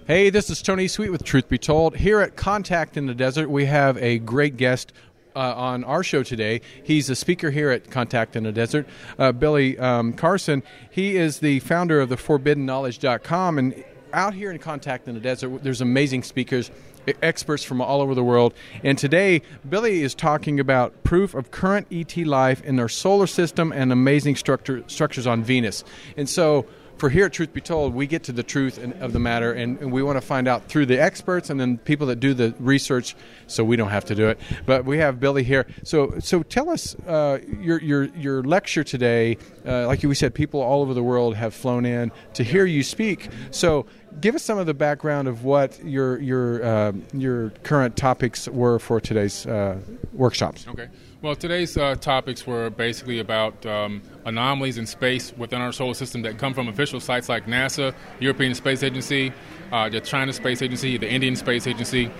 Hey, this is Tony Sweet with Truth Be Told. Here at Contact in the Desert, we have a great guest on our show today. He's a speaker here at Contact in the Desert, Billy Carson. He is the founder of the ForbiddenKnowledge.com, and out here in Contact in the Desert, there's amazing speakers, experts from all over the world. And today, Billy is talking about proof of current ET life in our solar system and amazing structures on Venus. And so, for here at Truth Be Told, we get to the truth of the matter, and we want to find out through the experts and then people that do the research, so we don't have to do it. But we have Billy here. So tell us your lecture today. Like we said, people all over the world have flown in to hear you speak. So give us some of the background of what your current topics were for today's workshops. Okay. Well, today's topics were basically about anomalies in space within our solar system that come from official sites like NASA, European Space Agency, the China Space Agency, the Indian Space Agency,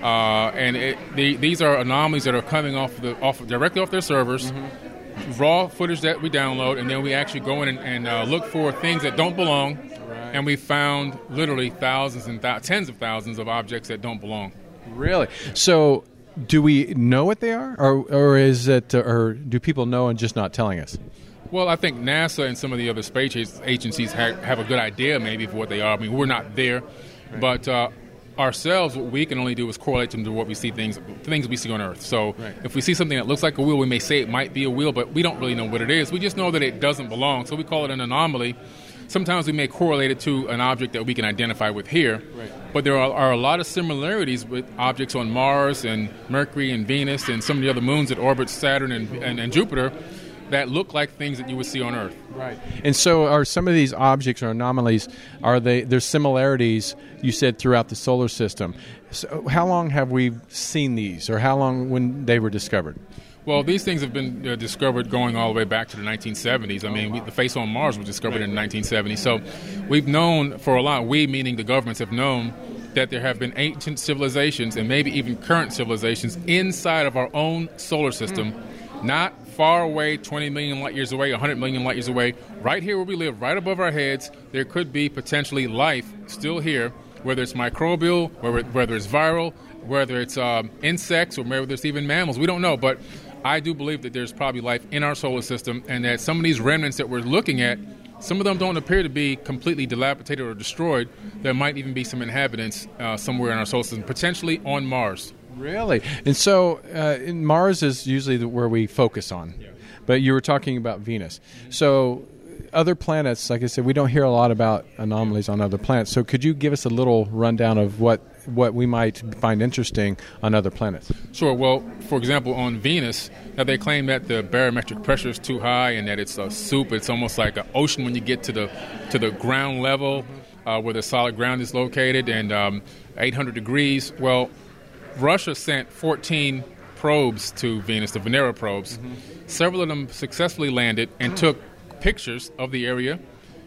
and these are anomalies that are coming directly off their servers. Mm-hmm. Raw footage that we download, and then we actually go in and look for things that don't belong. Right. And we found literally thousands and tens of thousands of objects that don't belong. Really? So, do we know what they are, or is it, or do people know and just not telling us? Well, I think NASA and some of the other space agencies have a good idea maybe for what they are. I mean, we're not there, right. But ourselves, what we can only do is correlate them to what we see, things we see on Earth. So right. If we see something that looks like a wheel, we may say it might be a wheel, but we don't really know what it is. We just know that it doesn't belong, so we call it an anomaly. Sometimes we may correlate it to an object that we can identify with here, right. But there are a lot of similarities with objects on Mars and Mercury and Venus and some of the other moons that orbit Saturn and Jupiter that look like things that you would see on Earth. Right. And so are some of these objects or anomalies, there's similarities, you said, throughout the solar system. So how long have we seen these, or how long when they were discovered? Well, these things have been discovered going all the way back to the 1970s. I mean, the face on Mars was discovered in the 1970s. So we've known for a lot, we meaning the governments have known that there have been ancient civilizations and maybe even current civilizations inside of our own solar system, not far away, 20 million light years away, 100 million light years away. Right here where we live, right above our heads, there could be potentially life still here, whether it's microbial, whether it's viral, whether it's insects, or whether it's even mammals. We don't know, but I do believe that there's probably life in our solar system, and that some of these remnants that we're looking at, some of them don't appear to be completely dilapidated or destroyed. There might even be some inhabitants somewhere in our solar system, potentially on Mars. Really? And so Mars is usually where we focus on, yeah. But you were talking about Venus. So other planets, like I said, we don't hear a lot about anomalies on other planets. So could you give us a little rundown of what we might find interesting on other planets? Sure. Well, for example, on Venus, now they claim that the barometric pressure is too high and that it's a soup. It's almost like an ocean when you get to the ground level, where the solid ground is located, and 800 degrees. Well, Russia sent 14 probes to Venus, the Venera probes. Mm-hmm. Several of them successfully landed and took pictures of the area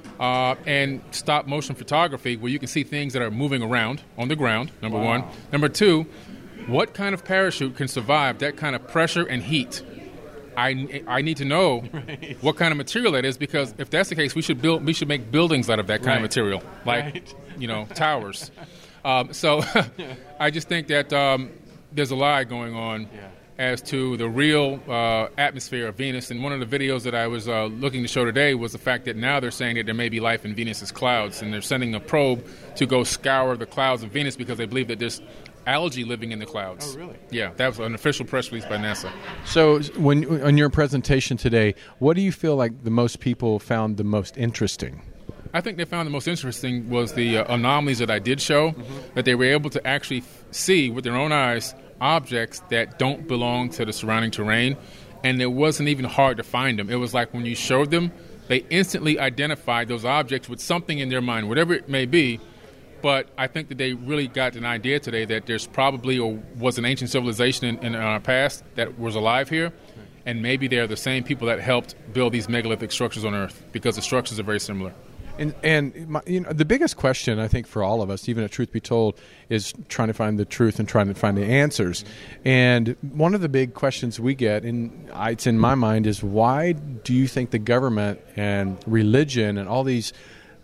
and stop-motion photography where you can see things that are moving around on the ground, number one. Number two, what kind of parachute can survive that kind of pressure and heat? I need to know what kind of material that is, because if that's the case, we should make buildings out of that kind of material, like towers. So I just think that there's a lie going on as to the real atmosphere of Venus. And one of the videos that I was looking to show today was the fact that now they're saying that there may be life in Venus's clouds, and they're sending a probe to go scour the clouds of Venus because they believe that there's algae living in the clouds. Oh, really? Yeah, that was an official press release by NASA. So when on your presentation today, what do you feel like the most people found the most interesting? I think they found the most interesting was the anomalies that I did show, that they were able to actually see with their own eyes objects that don't belong to the surrounding terrain, and it wasn't even hard to find them. It was like when you showed them, they instantly identified those objects with something in their mind, whatever it may be. But I think that they really got an idea today that there's probably or was an ancient civilization in our past that was alive here, and maybe they're the same people that helped build these megalithic structures on Earth, because the structures are very similar. And the biggest question, I think, for all of us, even at Truth Be Told, is trying to find the truth and trying to find the answers. And one of the big questions we get, and it's in my mind, is why do you think the government and religion and all these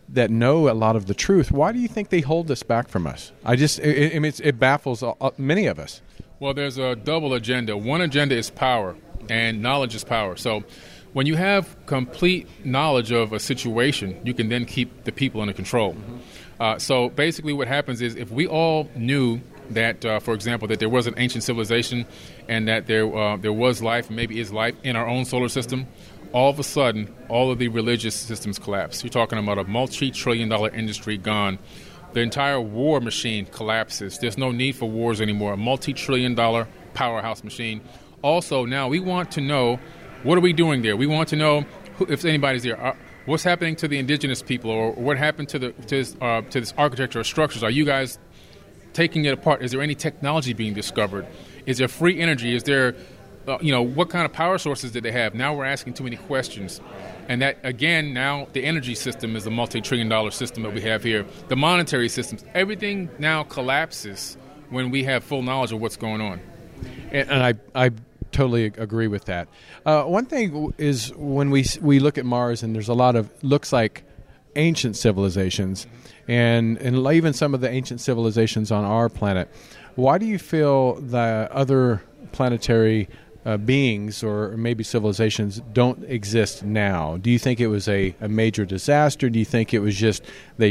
that know a lot of the truth, why do you think they hold this back from us? It baffles many of us. Well, there's a double agenda. One agenda is power, and knowledge is power. So when you have complete knowledge of a situation, you can then keep the people under control. So basically what happens is if we all knew that, for example, that there was an ancient civilization and that there was life, maybe is life in our own solar system, all of a sudden, all of the religious systems collapse. You're talking about a multi-trillion-dollar industry gone. The entire war machine collapses. There's no need for wars anymore. A multi-trillion-dollar powerhouse machine. Also, now we want to know, what are we doing there? We want to know if anybody's there. What's happening to the indigenous people, or what happened to this architecture or structures? Are you guys taking it apart? Is there any technology being discovered? Is there free energy? Is there what kind of power sources did they have? Now we're asking too many questions. And that, again, now the energy system is a multi-trillion-dollar system that we have here. The monetary systems, everything now collapses when we have full knowledge of what's going on. And I totally agree with that. One thing is when we look at Mars, and there's a lot of, looks like ancient civilizations, and even some of the ancient civilizations on our planet. Why do you feel that other planetary beings or maybe civilizations don't exist now? Do you think it was a major disaster? Do you think it was just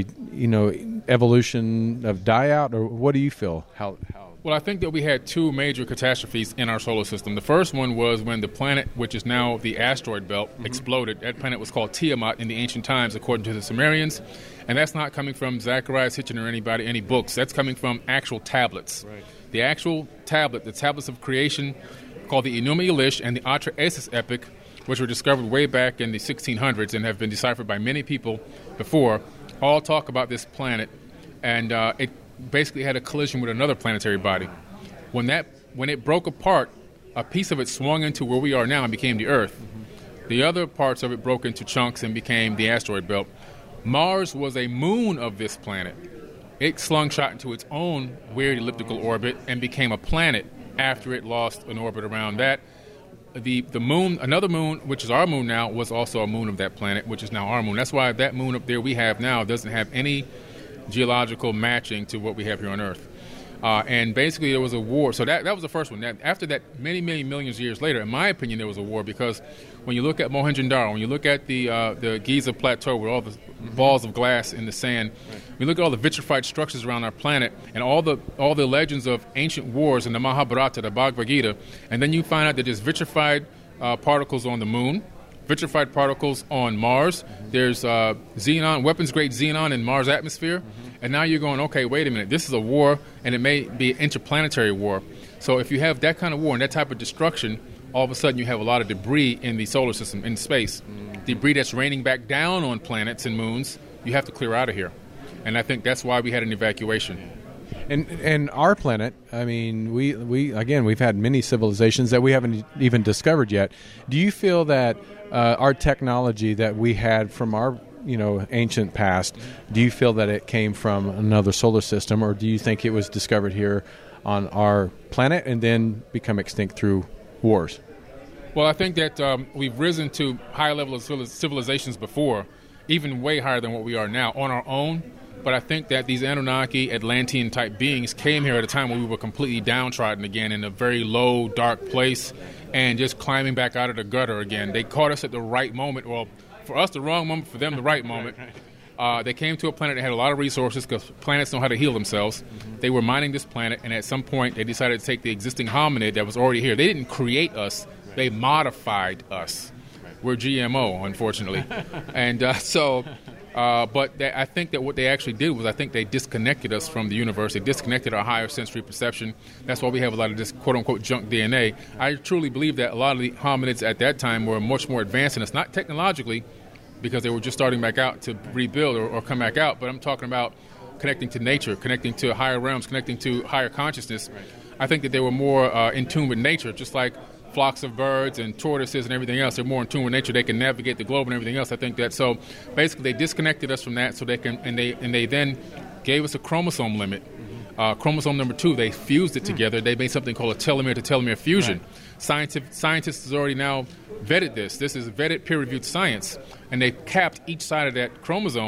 evolution of die out, or what do you feel? How? Well, I think that we had two major catastrophes in our solar system. The first one was when the planet, which is now the asteroid belt, exploded. That planet was called Tiamat in the ancient times, according to the Sumerians. And that's not coming from Zacharias Hitchin or any books. That's coming from actual tablets. Right. The actual tablet, the tablets of creation, called the Enuma Elish and the Atra-Asis epic, which were discovered way back in the 1600s and have been deciphered by many people before, all talk about this planet. And it basically had a collision with another planetary body. When it broke apart, a piece of it swung into where we are now and became the Earth. The other parts of it broke into chunks and became the asteroid belt. Mars was a moon of this planet. It slung-shot into its own weird elliptical orbit and became a planet after it lost an orbit around that. The moon, another moon, which is our moon now, was also a moon of that planet, which is now our moon. That's why that moon up there we have now doesn't have any geological matching to what we have here on Earth. And basically there was a war. So that was the first one. After that, many millions of years later, in my opinion, there was a war, because when you look at Mohenjo-Daro, when you look at the Giza Plateau with all the balls of glass in the sand, we look at all the vitrified structures around our planet and all the legends of ancient wars in the Mahabharata, the Bhagavad Gita, and then you find out that there's vitrified particles on the moon, vitrified particles on Mars. There's xenon, weapons-grade xenon in Mars' atmosphere. And now you're going, okay, wait a minute, this is a war, and it may be an interplanetary war. So if you have that kind of war and that type of destruction, all of a sudden you have a lot of debris in the solar system, in space. Debris that's raining back down on planets and moons, you have to clear out of here. And I think that's why we had an evacuation. And our planet, I mean, we've had many civilizations that we haven't even discovered yet. Do you feel that our technology that we had from our ancient past, do you feel that it came from another solar system, or do you think it was discovered here on our planet and then become extinct through wars? Well, I think that we've risen to higher levels of civilizations before, even way higher than what we are now on our own. But I think that these Anunnaki, Atlantean-type beings came here at a time when we were completely downtrodden again, in a very low, dark place, and just climbing back out of the gutter again. They caught us at the right moment. Well, for us, the wrong moment, for them, the right moment. They came to a planet that had a lot of resources, because planets know how to heal themselves. They were mining this planet, and at some point, they decided to take the existing hominid that was already here. They didn't create us. They modified us. We're GMO, unfortunately. And but I think that what they actually did was, I think they disconnected us from the universe. They disconnected our higher sensory perception. That's why we have a lot of this quote-unquote junk DNA. I truly believe that a lot of the hominids at that time were much more advanced than us, not technologically, because they were just starting back out to rebuild or come back out, but I'm talking about connecting to nature, connecting to higher realms, connecting to higher consciousness. I think that they were more in tune with nature, just like flocks of birds and tortoises and everything else. They're more in tune with nature. They can navigate the globe and everything else. I think that, so basically they disconnected us from that, so they can, and they then gave us a chromosome limit. Chromosome number 2, they fused it together. They made something called a telomere-to-telomere fusion. Right. Scientists have already now vetted this. This is vetted, peer-reviewed science, and they capped each side of that chromosome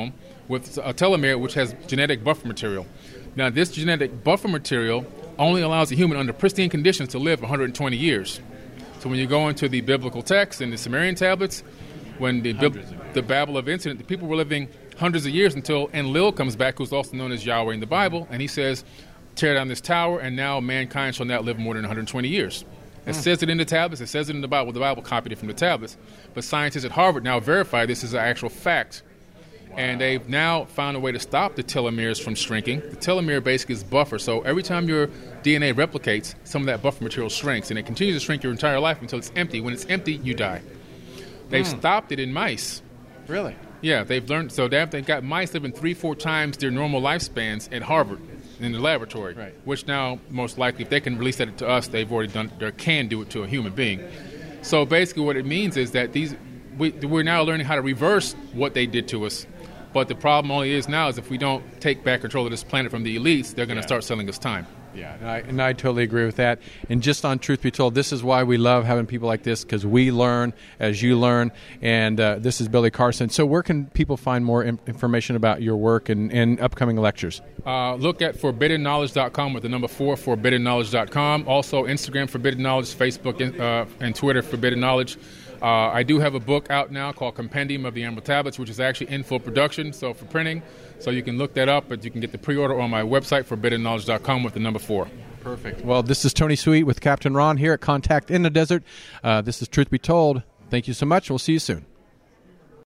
with a telomere which has genetic buffer material. Now, this genetic buffer material only allows a human under pristine conditions to live 120 years. So when you go into the biblical text and the Sumerian tablets, when the Babel of incident, the people were living hundreds of years until Enlil comes back, who's also known as Yahweh in the Bible, and he says, tear down this tower, and now mankind shall not live more than 120 years. It says it in the tablets, it says it in the Bible. The Bible copied it from the tablets. But scientists at Harvard now verify this is an actual fact. Wow. And they've now found a way to stop the telomeres from shrinking. The telomere basically is buffer. So every time your DNA replicates, some of that buffer material shrinks. And it continues to shrink your entire life until it's empty. When it's empty, you die. They've stopped it in mice. Really? Yeah, they've learned. So they've got mice living 3-4 times their normal lifespans at Harvard in the laboratory, right. Which now, most likely, if they can release that to us, they've already done, or can do it to a human being. So basically what it means is that we're now learning how to reverse what they did to us. But the problem only is now is if we don't take back control of this planet from the elites, they're going to start selling us time. Yeah, and I totally agree with that. And just on Truth Be Told, this is why we love having people like this, because we learn as you learn. And this is Billy Carson. So where can people find more information about your work and upcoming lectures? Look at forbiddenknowledge.com with the number 4, forbiddenknowledge.com. Also Instagram, Forbidden Knowledge, Facebook, and Twitter, Forbidden Knowledge. I do have a book out now called Compendium of the Emerald Tablets, which is actually in full production, so for printing. So you can look that up, but you can get the pre-order on my website, forbiddenknowledge.com, with the number 4. Perfect. Well, this is Tony Sweet with Captain Ron here at Contact in the Desert. This is Truth Be Told. Thank you so much. We'll see you soon.